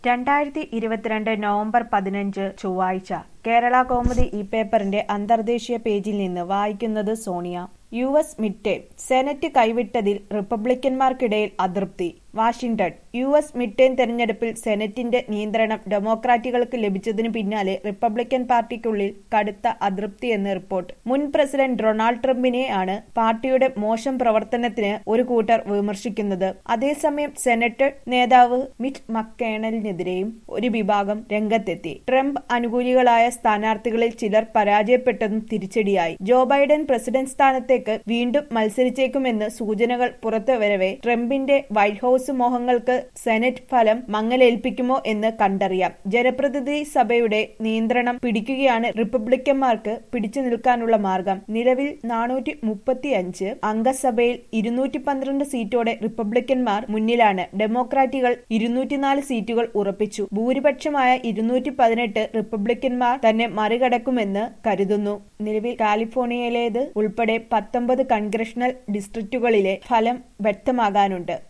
2022 November 15 ചൊവ്വാഴ്ച കേരള കൗമുദി ഈ പേപ്പറിന്റെ അന്തർദേശീയ പേജിൽ നിന്ന് വായിക്കുന്നത് Sonia. US mid term senate കൈവിട്ടതിൽ റിപ്പബ്ലിക്കന്മാർക്കിടയിൽ അതൃപ്തി. വാഷിംഗ്ടൺ. യുഎസ് മിഡ് ടേം തെരഞ്ഞെടുപ്പിൽ സെനറ്റിന്റെ നിയന്ത്രണം ഡെമോക്രാറ്റുകൾക്ക് ലഭിച്ചതിനു പിന്നാലെ റിപ്പബ്ലിക്കൻ പാർട്ടിക്കുള്ളിൽ കടുത്ത അതൃപ്തിയെന്ന് റിപ്പോർട്ട്. മുൻ പ്രസിഡന്റ് ഡൊണാൾഡ് ട്രംപിനെ ആണ് പാർട്ടിയുടെ മോശം പ്രവർത്തനത്തിന് ഒരു കൂട്ടർ വിമർശിക്കുന്നത്. അതേസമയം സെനറ്റ് നേതാവ് മിച്ച് മക്കേണലിനെതിരെയും ഒരു വിഭാഗം രംഗത്തെത്തി. ട്രംപ് അനുകൂലികളായ സ്ഥാനാർത്ഥികളിൽ ചിലർ പരാജയപ്പെട്ടതും തിരിച്ചടിയായി. ജോ ബൈഡൻ പ്രസിഡന്റ് സ്ഥാനത്തേക്ക് വീണ്ടും മത്സരിച്ചേക്കുമെന്ന് സൂചനകൾ പുറത്തുവരവെ ട്രംപിന്റെ വൈറ്റ് ഹൌസ് മോഹങ്ങൾക്ക് സെനറ്റ് ഫലം മങ്ങലേൽപ്പിക്കുമോ എന്ന് കണ്ടറിയാം. ജനപ്രതിനിധി സഭയുടെ നിയന്ത്രണം പിടിക്കുകയാണ് റിപ്പബ്ലിക്കന്മാർക്ക് പിടിച്ചു നിൽക്കാനുള്ള മാർഗം. നിലവിൽ 435 അംഗസഭയിൽ 212 സീറ്റോടെ റിപ്പബ്ലിക്കന്മാർ മുന്നിലാണ്. ഡെമോക്രാറ്റുകൾ 204 സീറ്റുകൾ ഉറപ്പിച്ചു. ഭൂരിപക്ഷമായ 218 റിപ്പബ്ലിക്കന്മാർ തന്നെ മറികടക്കുമെന്ന് കരുതുന്നു. നിലവിൽ കാലിഫോർണിയയിലേത് ഉൾപ്പെടെ 19 കൺഗ്രഷണൽ ഡിസ്ട്രിക്റ്റുകളിലെ ഫലം വ്യക്തമാകാനുണ്ട്.